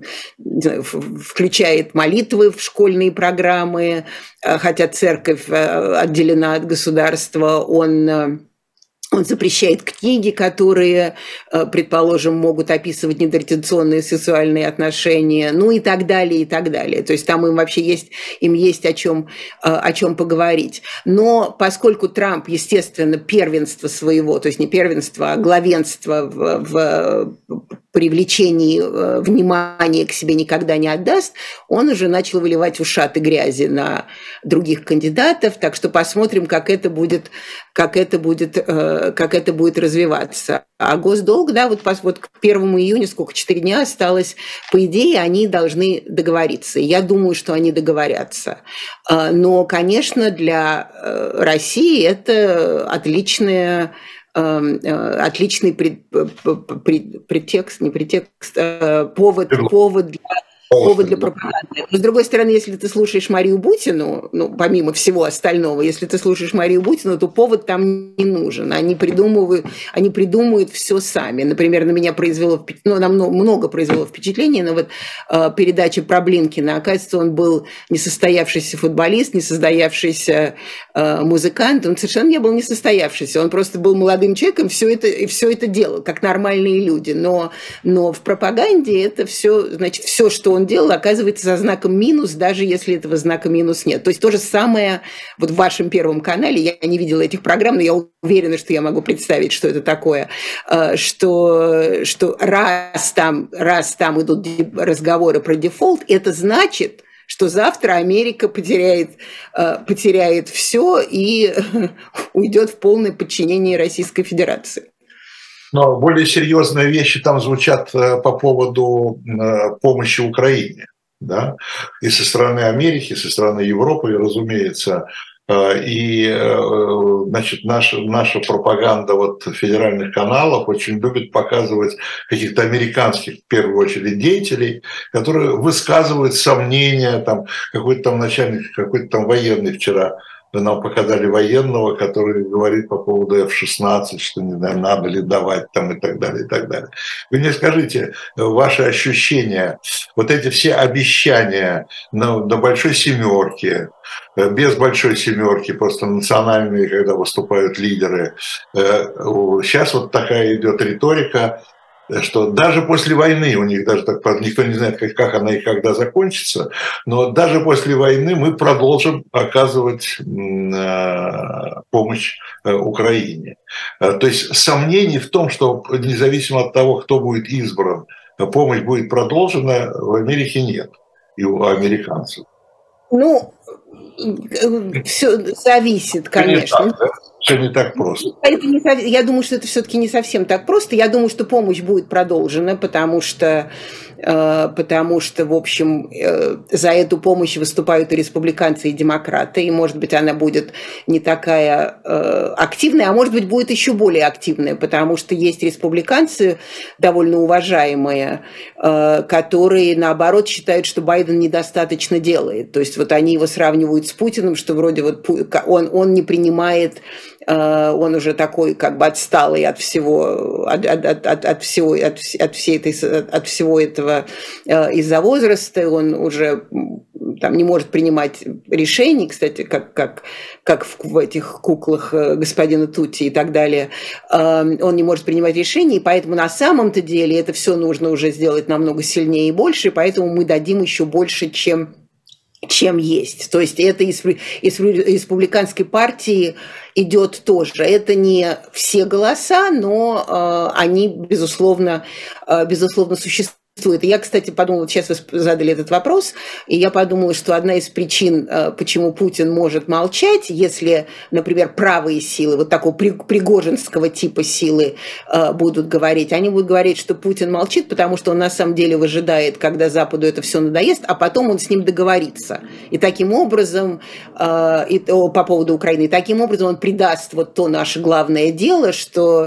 включает молитвы в школьные программы, хотя церковь отделена от государства, он... Он запрещает книги, которые, предположим, могут описывать нетрадиционные сексуальные отношения, ну и так далее, и так далее. То есть там им вообще есть, им есть о чем, о чем поговорить. Но поскольку Трамп, естественно, первенство своего, то есть не первенство, а главенство в, в привлечении внимания к себе никогда не отдаст, он уже начал выливать ушаты грязи на других кандидатов, так что посмотрим, как это будет, как это будет, как это будет развиваться. А госдолг, да, вот, вот к первому июня, сколько, четыре дня осталось, по идее, они должны договориться. Я думаю, что они договорятся. Но, конечно, для России это отличная... отличный пред, пред, претекст, не претекст, повод, повод для... повод для пропаганды. Но, с другой стороны, если ты слушаешь Марию Бутину, ну, помимо всего остального, если ты слушаешь Марию Бутину, то повод там не нужен. Они придумывают, они придумывают все сами. Например, на меня произвело, ну, на много, много произвело впечатление, но вот э, передача про Блинкина, оказывается, он был несостоявшийся футболист, несостоявшийся э, музыкант, он совершенно не был несостоявшийся, он просто был молодым человеком, все это, и все это делал, как нормальные люди. Но, но в пропаганде это все, значит, все, что он делал, оказывается со знаком минус, даже если этого знака минус нет. То есть то же самое вот в вашем Первом канале, я не видела этих программ, но я уверена, что я могу представить, что это такое, что, что раз, там, раз там идут разговоры про дефолт, это значит, что завтра Америка потеряет, потеряет все и уйдет в полное подчинение Российской Федерации. Но более серьезные вещи там звучат по поводу помощи Украине, да, и со стороны Америки, и со стороны Европы, разумеется. И, значит, наша, наша пропаганда вот федеральных каналов очень любит показывать каких-то американских, в первую очередь, деятелей, которые высказывают сомнения, там, какой-то там начальник, какой-то там военный вчера нам показали военного, который говорит по поводу эф шестнадцать, что не знаю, надо ли давать там и так далее, и так далее. Вы мне скажите, ваши ощущения, вот эти все обещания на, на большой семерке, без большой семерки, просто национальные, когда выступают лидеры, сейчас вот такая идет риторика, что даже после войны, у них даже так, никто не знает, как, как она и когда закончится, но даже после войны мы продолжим оказывать э, помощь э, Украине. То есть сомнений в том, что независимо от того, кто будет избран, помощь будет продолжена, в Америке нет, и у американцев. Ну, все зависит, конечно. Не так, да? Все не так просто. Это не, я думаю, что это все-таки не совсем так просто. Я думаю, что помощь будет продолжена, потому что потому что, в общем, за эту помощь выступают и республиканцы, и демократы, и, может быть, она будет не такая активная, а может быть, будет еще более активная, потому что есть республиканцы, довольно уважаемые, которые, наоборот, считают, что Байден недостаточно делает. То есть вот они его сравнивают с Путиным, что вроде вот он, он не принимает, он уже такой как бы отсталый от всего, от, от, от, от всего, от, от, всей этой, от всего этого из-за возраста, он уже там не может принимать решений, кстати, как, как, как в, в этих куклах господина Тутти и так далее, он не может принимать решения, и поэтому на самом-то деле это все нужно уже сделать намного сильнее и больше, и поэтому мы дадим еще больше, чем чем есть. То есть это из, из республиканской партии идет тоже. Это не все голоса, но э, они, безусловно, э, безусловно, существуют. И я, кстати, подумала, сейчас вы задали этот вопрос, и я подумала, что одна из причин, почему Путин может молчать, если, например, правые силы, вот такого пригожинского типа силы будут говорить, они будут говорить, что Путин молчит, потому что он на самом деле выжидает, когда Западу это все надоест, а потом он с ним договорится. И таким образом, и, по поводу Украины, и таким образом он придаст вот то наше главное дело, что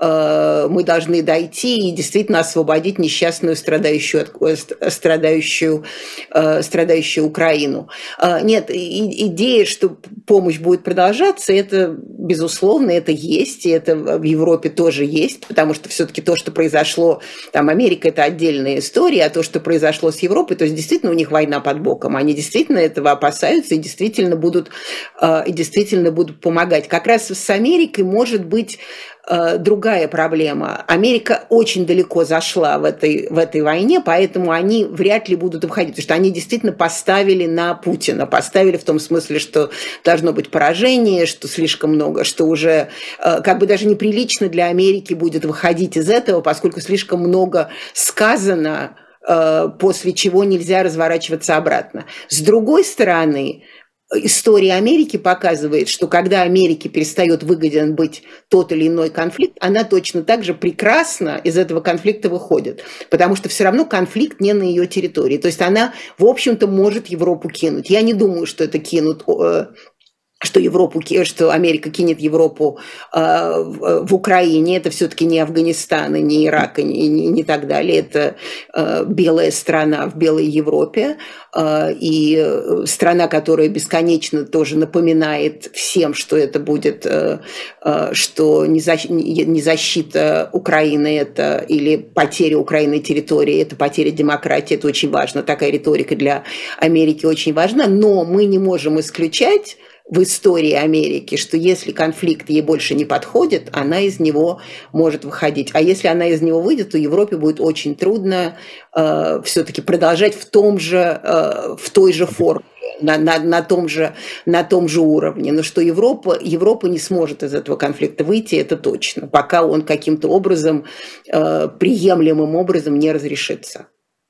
мы должны дойти и действительно освободить несчастную страну, страдающую, страдающую, страдающую Украину. Нет, идея, что помощь будет продолжаться, это, безусловно, это есть, и это в Европе тоже есть, потому что все-таки то, что произошло, там Америка – это отдельная история, а то, что произошло с Европой, то есть действительно у них война под боком, они действительно этого опасаются и действительно будут, и действительно будут помогать. Как раз с Америкой может быть другая проблема. Америка очень далеко зашла в этой, в этой войне, поэтому они вряд ли будут обходить, потому что они действительно поставили на Путина, поставили в том смысле, что должно быть поражение, что слишком много, что уже как бы даже неприлично для Америки будет выходить из этого, поскольку слишком много сказано, после чего нельзя разворачиваться обратно. С другой стороны, история Америки показывает, что когда Америке перестает выгоден быть тот или иной конфликт, она точно так же прекрасно из этого конфликта выходит, потому что все равно конфликт не на ее территории. То есть она, в общем-то, может Европу кинуть. Я не думаю, что это кинут... что Европу, что Америка кинет Европу э, в Украине, это все-таки не Афганистан, и не Ирак, и не, не, не так далее, это э, белая страна в белой Европе, э, и страна, которая бесконечно тоже напоминает всем, что это будет, э, э, что не, защ, не защита Украины это, или потеря Украины территории, это потеря демократии, это очень важно, такая риторика для Америки очень важна, но мы не можем исключать в истории Америки, что если конфликт ей больше не подходит, она из него может выходить. А если она из него выйдет, то Европе будет очень трудно э, все-таки продолжать в том же, э, в той же форме, на, на, на, том же, на том же уровне. Но что Европа, Европа не сможет из этого конфликта выйти, это точно, пока он каким-то образом, э, приемлемым образом не разрешится.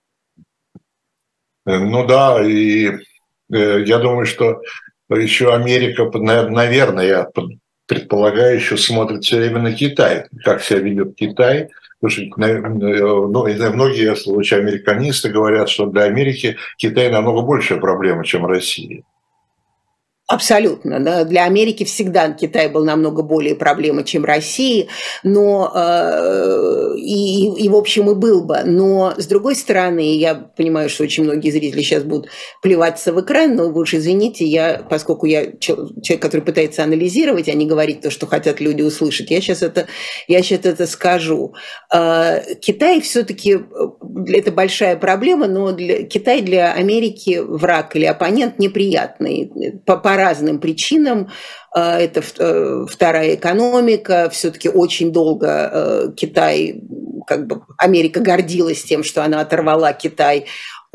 Ну да, и э, я думаю, что еще Америка, наверное, я предполагаю, еще смотрит все время на Китай, как себя ведет Китай. Потому что ну, многие случаи американисты говорят, что для Америки Китай намного большая проблема, чем Россия. Абсолютно. Да. Для Америки всегда Китай был намного более проблемой, чем Россия, но э, и, и, в общем, и был бы. Но, с другой стороны, я понимаю, что очень многие зрители сейчас будут плеваться в экран, но вы уж извините, я, поскольку я человек, который пытается анализировать, а не говорить то, что хотят люди услышать, я сейчас это, я сейчас это скажу. Э, Китай все-таки, это большая проблема, но для, Китай для Америки враг или оппонент неприятный. По, по разным причинам. Это вторая экономика. Все-таки очень долго Китай, как бы Америка гордилась тем, что она оторвала Китай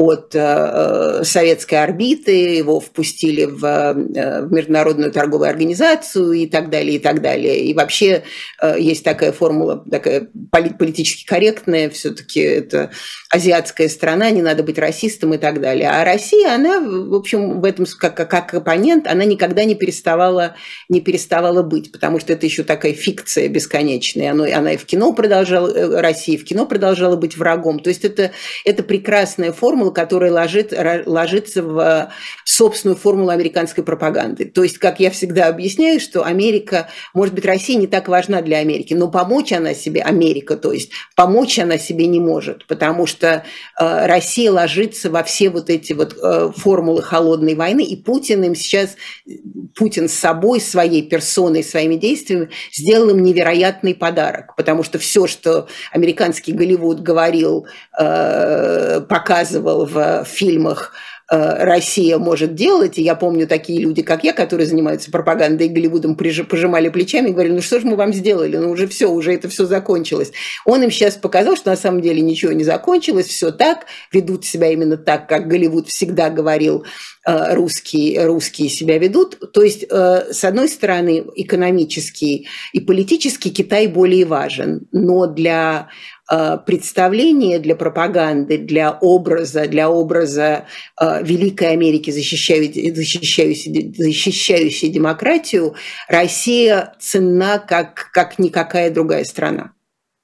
от э, советской орбиты, его впустили в, э, в Международную торговую организацию и так далее, и так далее. И вообще э, есть такая формула, такая политически корректная, все-таки это азиатская страна, не надо быть расистом и так далее. А Россия, она, в общем, в этом как, как оппонент, она никогда не переставала, не переставала быть, потому что это еще такая фикция бесконечная. Она, она и в кино продолжала, Россия в кино продолжала быть врагом. То есть это, это прекрасная формула, которая ложит, ложится в собственную формулу американской пропаганды. То есть, как я всегда объясняю, что Америка, может быть, Россия не так важна для Америки, но помочь она себе, Америка, то есть помочь она себе не может, потому что э, Россия ложится во все вот эти вот э, формулы холодной войны, и Путин им сейчас, Путин с собой, своей персоной, своими действиями сделал им невероятный подарок, потому что все, что американский Голливуд говорил, э, показывал в фильмах, Россия может делать, и я помню такие люди, как я, которые занимаются пропагандой и Голливудом, пожимали плечами и говорили, ну что ж мы вам сделали, ну уже все, уже это все закончилось. Он им сейчас показал, что на самом деле ничего не закончилось, все так, ведут себя именно так, как Голливуд всегда говорил, русские, русские себя ведут. То есть, с одной стороны, экономически и политически Китай более важен, но для представления, для пропаганды, для образа, для образа э, Великой Америки, защищающей, защищающей, защищающей демократию, Россия ценна как, как никакая другая страна.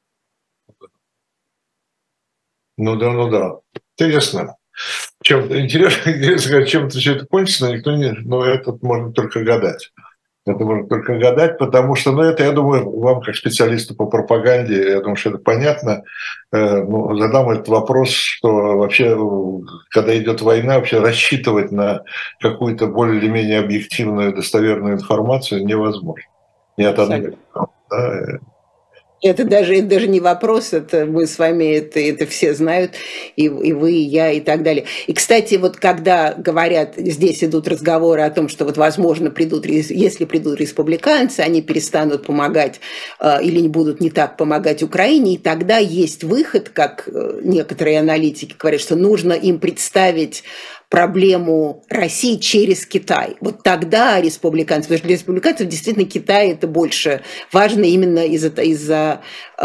Ну да, ну да. Интересно. Чем, интересно, интересно, чем все это кончится, но никто не... Но это можно только гадать. Это можно только гадать, потому что, ну, это, я думаю, вам, как специалисту по пропаганде, я думаю, что это понятно. Э, ну, задам этот вопрос, что вообще, когда идет война, вообще рассчитывать на какую-то более или менее объективную, достоверную информацию невозможно. Ни от одной. Да. Это даже, это даже не вопрос, это мы с вами, это, это все знают, и, и вы, и я, и так далее. И, кстати, вот когда говорят, здесь идут разговоры о том, что вот, возможно, придут, если придут республиканцы, они перестанут помогать э, или не будут не так помогать Украине, и тогда есть выход, как некоторые аналитики говорят, что нужно им представить проблему России через Китай. Вот тогда республиканцы, потому что для республиканцев действительно Китай это больше важно именно из-за, из-за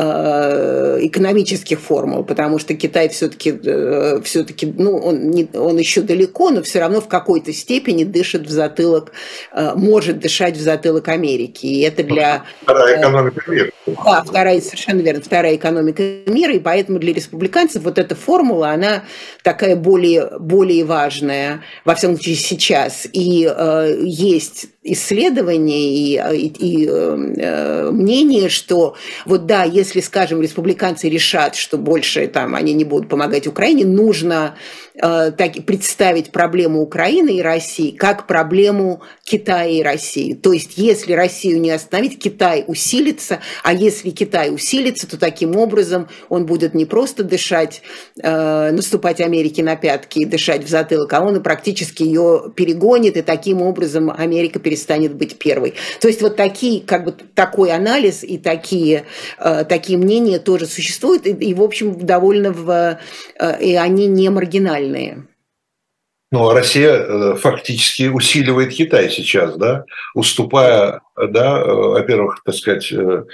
э, экономических формул, потому что Китай все-таки, э, все-таки ну, он, не, он еще далеко, но все равно в какой-то степени дышит в затылок, э, может дышать в затылок Америки. И это для... Вторая экономика мира. Да, вторая, совершенно верно, вторая экономика мира, и поэтому для республиканцев вот эта формула, она такая более, более важная, во всяком случае сейчас. И э, есть исследования и, и, и э, мнение, что вот да, если, скажем, республиканцы решат, что больше там они не будут помогать Украине, нужно э, так, представить проблему Украины и России как проблему Китая и России. То есть если Россию не остановить, Китай усилится, а если Китай усилится, то таким образом он будет не просто дышать, э, наступать Америке на пятки и дышать в затылок, а он и практически ее перегонит, и таким образом Америка перестанет быть первой. То есть вот такие, как бы, такой анализ и такие, э, такие мнения тоже существуют, и, и в общем, довольно в, э, и они не маргинальные. Ну, а Россия фактически усиливает Китай сейчас, да, уступая, да, во-первых, так сказать,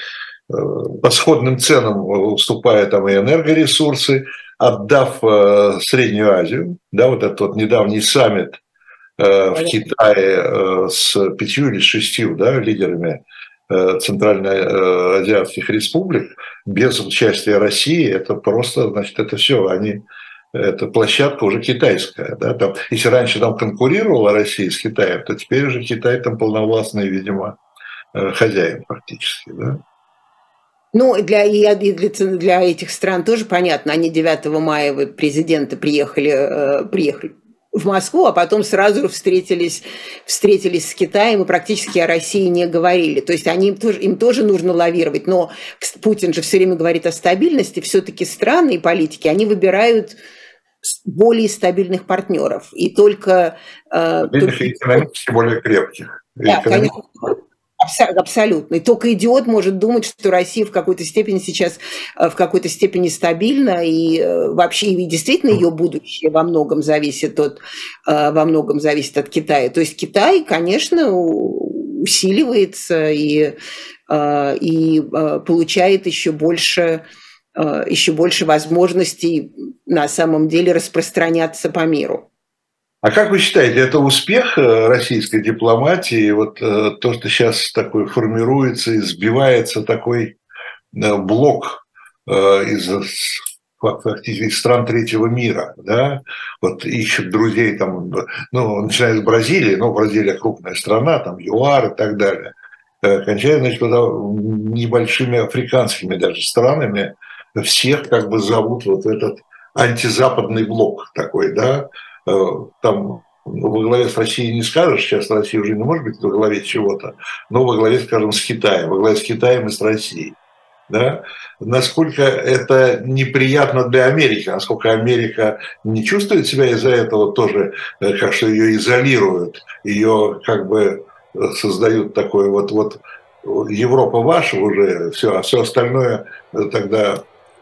по сходным ценам уступая там и энергоресурсы, отдав Среднюю Азию, да, вот этот вот недавний саммит в Китае с пятью или шестью, да, лидерами центральноазиатских республик без участия России, это просто, значит, это все, они... Это площадка уже китайская. Да? Там, если раньше там конкурировала Россия с Китаем, то теперь уже Китай там полновластный, видимо, хозяин фактически. Да? Ну, для, и для, для этих стран тоже понятно. Они девятого мая президенты приехали, приехали в Москву, а потом сразу встретились, встретились с Китаем и практически о России не говорили. То есть они, им, тоже, им тоже нужно лавировать. Но Путин же все время говорит о стабильности. Все-таки страны и политики, они выбирают более стабильных партнеров. И только... Стабильных и экономически более крепких. Да, конечно. Абсолютно. И только идиот может думать, что Россия в какой-то степени сейчас в какой-то степени стабильна, и вообще и действительно ее будущее во многом зависит от, во многом зависит от Китая. То есть Китай, конечно, усиливается и, и получает еще больше, еще больше возможностей на самом деле распространяться по миру. А как вы считаете, это успех российской дипломатии, вот то, что сейчас такой формируется и сбивается такой блок из, фактически из стран третьего мира, да, вот ищут друзей там, ну, начиная с Бразилии, ну, Бразилия крупная страна, там ЮАР и так далее, кончая, значит, небольшими африканскими даже странами, всех как бы зовут вот этот антизападный блок такой, да. Там во главе с Россией не скажешь, сейчас Россия уже не может быть во главе чего-то, но во главе, скажем, с Китаем, во главе с Китаем и с Россией. Да? Насколько это неприятно для Америки, насколько Америка не чувствует себя из-за этого тоже, как что ее изолируют, ее как бы создают такое вот, вот Европа ваша уже, все, а все остальное тогда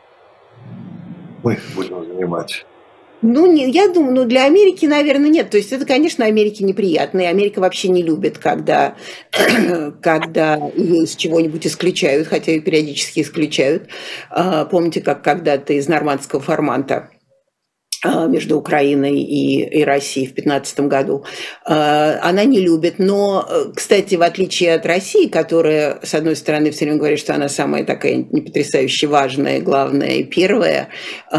мы будем занимать. Ну, не, я думаю, ну, для Америки, наверное, нет. То есть это, конечно, Америке неприятно, и Америка вообще не любит, когда, когда ее из чего-нибудь исключают, хотя ее периодически исключают. Помните, как когда-то из нормандского формата между Украиной и, и Россией в две тысячи пятнадцатом году. Она не любит, но, кстати, в отличие от России, которая, с одной стороны, все время говорит, что она самая такая непотрясающе важная, главная и первая,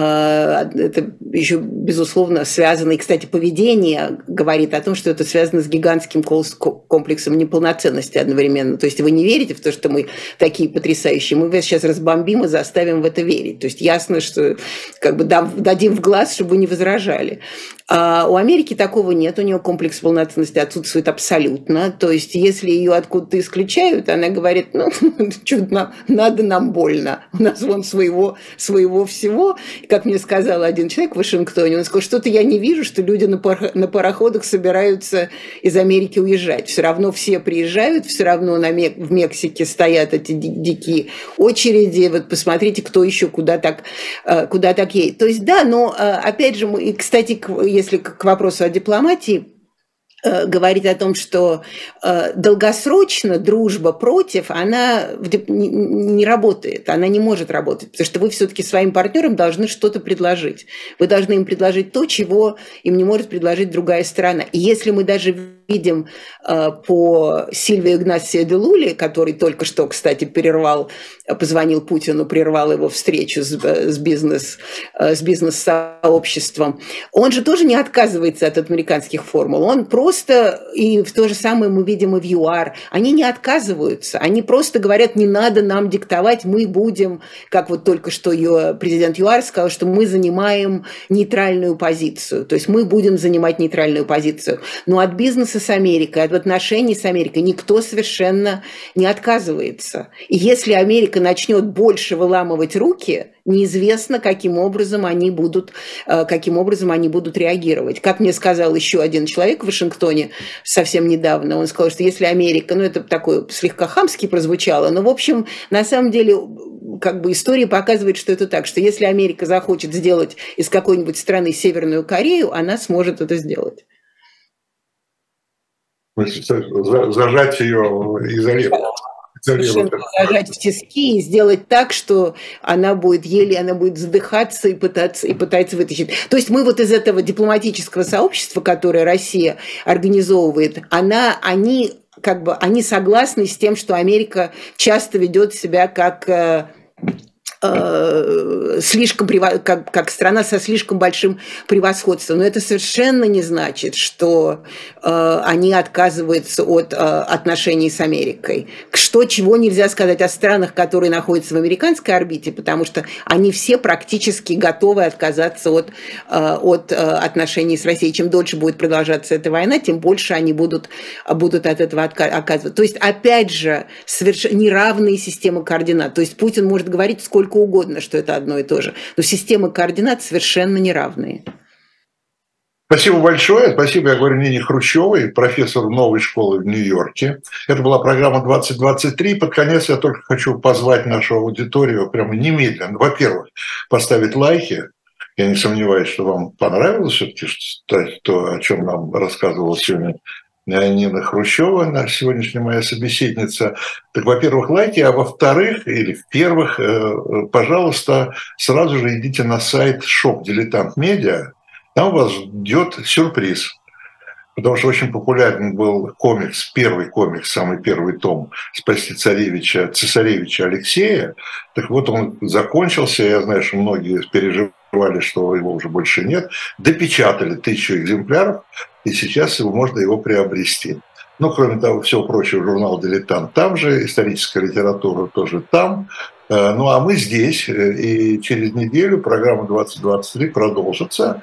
это еще, безусловно, связано, и, кстати, поведение говорит о том, что это связано с гигантским комплексом неполноценности одновременно. То есть вы не верите в то, что мы такие потрясающие, мы вас сейчас разбомбим и заставим в это верить. То есть ясно, что как бы дадим в глаз, чтобы не возражали. А у Америки такого нет, у нее комплекс полноценности отсутствует абсолютно. То есть, если ее откуда-то исключают, она говорит, ну, что, надо нам больно. У нас вон своего, своего всего. Как мне сказал один человек в Вашингтоне, он сказал, что-то я не вижу, что люди на, пар- на пароходах собираются из Америки уезжать. Все равно все приезжают, все равно на Мек- в Мексике стоят эти ди- дикие очереди. Вот посмотрите, кто еще куда так, куда так едет. То есть, да, но опять же, и, кстати, если к вопросу о дипломатии, говорить о том, что долгосрочно дружба против, она не работает, она не может работать, потому что вы все-таки своим партнерам должны что-то предложить. Вы должны им предложить то, чего им не может предложить другая сторона. И если мы даже видим по Сильвио Игнасио де Луле, который только что, кстати, перервал, позвонил Путину, прервал его встречу с, с, бизнес, с бизнес-сообществом, он же тоже не отказывается от американских формул, он просто Просто, и в то же самое мы видим и в ЮАР, они не отказываются, они просто говорят, не надо нам диктовать, мы будем, как вот только что ее президент ЮАР сказал, что мы занимаем нейтральную позицию, то есть мы будем занимать нейтральную позицию. Но от бизнеса с Америкой, от отношений с Америкой никто совершенно не отказывается. И если Америка начнет больше выламывать руки, неизвестно, каким образом они будут, каким образом они будут реагировать. Как мне сказал еще один человек в Вашингтоне совсем недавно, он сказал, что если Америка, ну это такое слегка хамски прозвучало, но в общем, на самом деле, как бы история показывает, что это так, что если Америка захочет сделать из какой-нибудь страны Северную Корею, она сможет это сделать. Зажать ее, изолировать. Совершенно зажать в тиски и сделать так, что она будет еле, она будет задыхаться и пытаться, и пытаться вытащить. То есть мы вот из этого дипломатического сообщества, которое Россия организовывает, она, они, как бы, они согласны с тем, что Америка часто ведет себя как слишком, как, как страна со слишком большим превосходством. Но это совершенно не значит, что э, они отказываются от э, отношений с Америкой. Что, чего нельзя сказать о странах, которые находятся в американской орбите, потому что они все практически готовы отказаться от, э, от э, отношений с Россией. Чем дольше будет продолжаться эта война, тем больше они будут, будут от этого отказываться. То есть, опять же, совершенно неравные системы координат. То есть Путин может говорить сколько угодно, что это одно и то же. Но системы координат совершенно неравные. Спасибо большое. Спасибо, я говорю, Нине Хрущевой, профессору новой школы в Нью-Йорке. Это была программа двадцать двадцать три. Под конец я только хочу позвать нашу аудиторию прямо немедленно. Во-первых, поставить лайки. Я не сомневаюсь, что вам понравилось все-таки то, о чем нам рассказывала сегодня Нина Хрущева, наша сегодняшняя моя собеседница. Так, во-первых, лайки, а во-вторых, или в-первых, пожалуйста, сразу же идите на сайт Shop Dilettant Media. Там вас ждет сюрприз, потому что очень популярен был комикс, первый комикс, самый первый том «Спасти царевича», цесаревича Алексея. Так вот, он закончился, я знаю, что многие переживали, что его уже больше нет. Допечатали тысячу экземпляров, и сейчас его, можно его приобрести. Ну, кроме того, всего прочего, журнал «Дилетант» там же, историческая литература тоже там. Ну, а мы здесь, и через неделю программа двадцать двадцать три продолжится.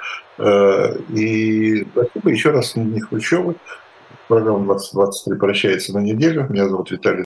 И спасибо еще раз Нине Хрущевой. Программа двадцать двадцать три прощается на неделю. Меня зовут Виталий